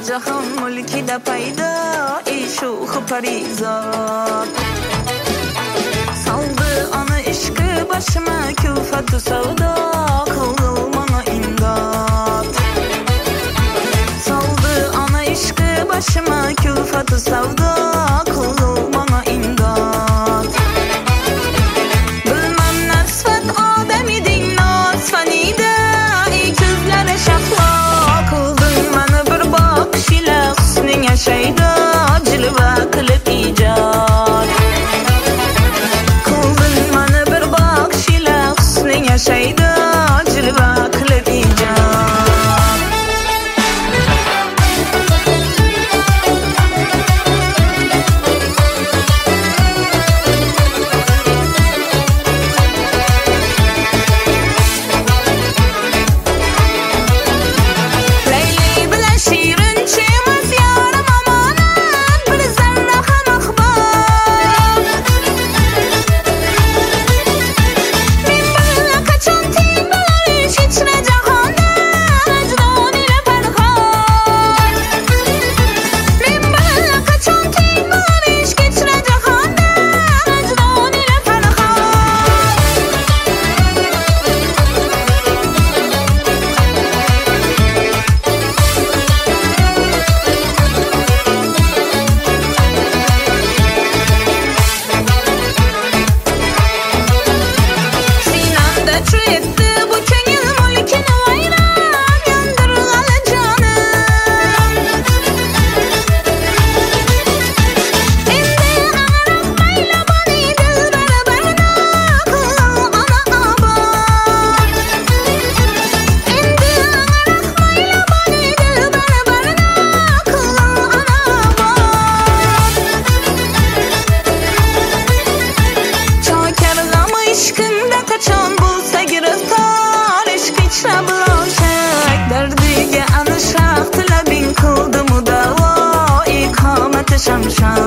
jahon mulkida paydo shu parizod saldı ana ishqi boshima kulfatu savdo qildi mana imdod saldı ana ishqi boshima kulfatu savdo qildi mana imdod bilmem nasfat odam eding nosfanida ko'zlari shahlo qilding mana bir boqish ila husning yashaydi jilva qilib ijod qilding mana bir boqish ila husning yashaydi jilva qilib ijod Şamşam